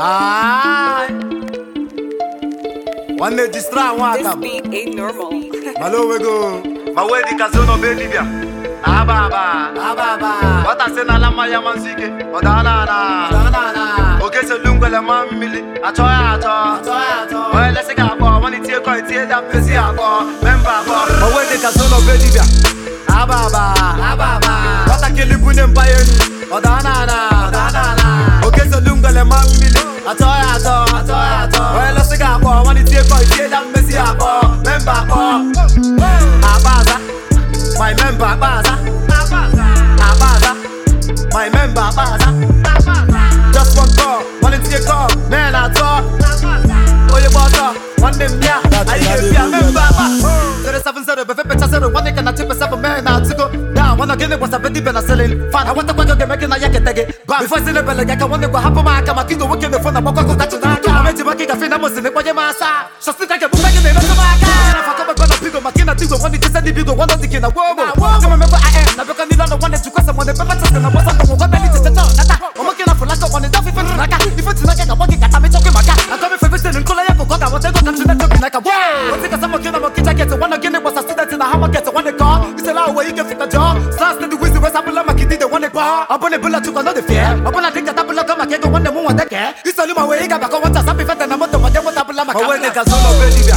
Ah, one day distract one This time. beat ain't normal. Malo we go. My way the casino be Libya. Ababa. What I say na lama ya manzike. Odana. Okay so lungo le mamili. Atoya. Well let's go for one it ko it da pesi ako. Member ko. My way the casino be Libya. Ababa. What I kill you put them by you. Odana. Okay so lungo le mamili. Atoya. Well let's go for one it ko it da pesi ako. Member ko. Abaza. My member Abaza. My member Abaza. Just one call, one take call, man I talk. Oh you boss one them yeah, I give you a member. 070, but 50 one can tip a 7 man now to go down. One again it was a bit deep and a selling. Fine, I want to go making a yak take it. But before the belly, I want to go happen my Kamakino working the phone. I'm going to catch you. I'm ready to make a fin. I must in the Pajamasa. So still take a book back in the Makina Tigo, one is the big one of the king of world. I remember I am. I can't even want to cross someone. The pepper and I wasn't the one belly to the top. I'm working up for like one is nothing. If it's like a walking, I'm talking about that. I'm coming for visiting and calling for God. I want to go to the like a wow. I think I'm going to get one again. It was a student in the hammer gets one car. It's a lot where you can fit the jaw. Starts to the wizard, West Apple, my kid, the one bar. I'm on a bullet to another fair. I'm going to think that Apple, I can't go on the moon with the care. It's only my way. I got one time. I'm and I'm not the one that Apple, I'm going to get solo Bolivia.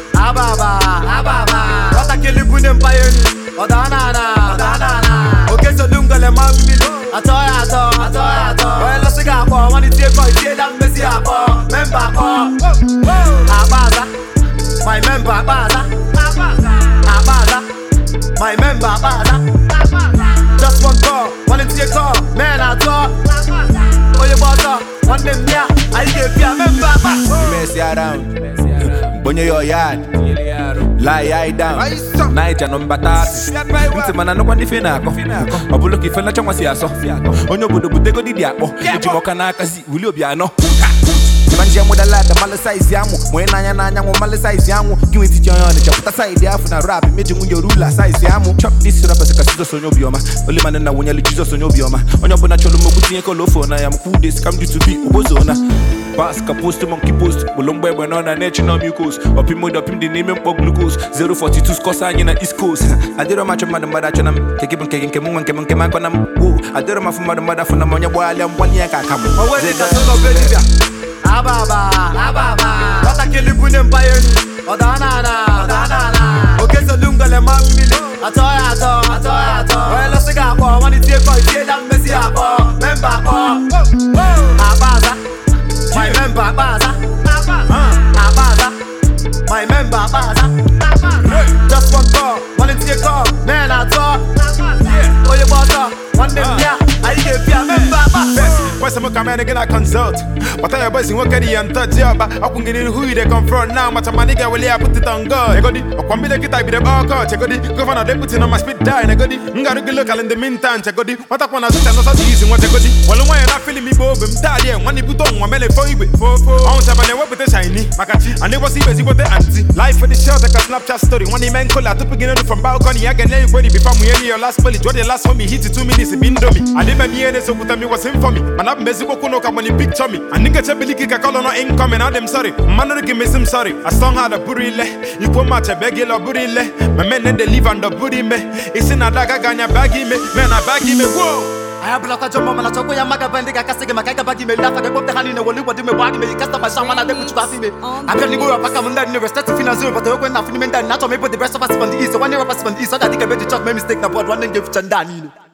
Ababa. What I kill you put them by you. Odana. Okay, so lunga le mamili. Atoya. Well, let's go for one day for it. That messy ako. Member ko. Abaza. My member Abaza. My member Abaza. Just one call, one day call, man I talk. Oh you boss one them yeah, I give you a member. You messy around. Bonyo your yard. Lie down. Night and number 30. Into man no one finako. Obuloki fena chama siaso. Onyo budo butego di diapo. Ejimoka na akazi uli obiano. Manje mo da lada mala size yamu. Mo nanya mo mala size yamu. Give me teach on the chapter side afu na rap. Meje munyo rula size yamu. Chop this rapper se kasizo sonyo bioma. Only man na wonya lichizo sonyo bioma. Onyo bona cholo mo kutinye ko lofo na ya mku this come to be ubozona. Baska post monkey post. Bolombe bueno na national mucus. Opim the name of glucose. 042 score sign na East Coast. I did a match of madam badachonam. Take it kicking kemun keman konam. I did a mafu madam badafuna monya boy am 1 year ka kam. Away the solo Bolivia. Ababa. What I kill you put them by you. Odana. Okay so lunga le mamili. Atoya. Well let's go for one day for it. That messy ako. Member ko. Abaza. My member Abaza. My member Abaza. Just one call, one day call, man I talk. Oh you boss one day yeah, I give you a member Abaza. Why some come again I consult? But I boys in work at the and touch job. I can get in who they confront now. But my nigga will put it on God. I got it. I can be the kid I be the bar car. Check it. Governor they put in on my speed die. I got it. Got a good look in the meantime. Check it. What I want to say, I'm not easy. What I got it. Well, why not feeling me bob? I'm tired. When you put on one belly for you. On time and what with the shiny. Makachi. And they was even with the auntie. Life for the short like a Snapchat story. When the man call out to begin from balcony. I can everybody before me any your last bullet. What the last for me hit 2 minutes. It been dummy. I didn't mean it so put me was in for me. Man up Mexico Kuno when he picture me. And nigga Chabili Kika call on incoming. I'm sorry. Man give me some sorry. I stung had a burile. You put much a begil or burile. My men they live on the booty me. It's in a daga ganya baggy me. Man I baggy me. Whoa. I have blocked your mama. I told you, Maga Bendiga Casting, Maga Baggy, me laugh at the Bob Honey, no one would me baggy me. Cast my shaman and then which was me. I can't go up and then never start to finance, but the open nothing, not to make the rest of us on the east. 1 year of us on the east, so I think I made the chop mistake about one and give Chandani.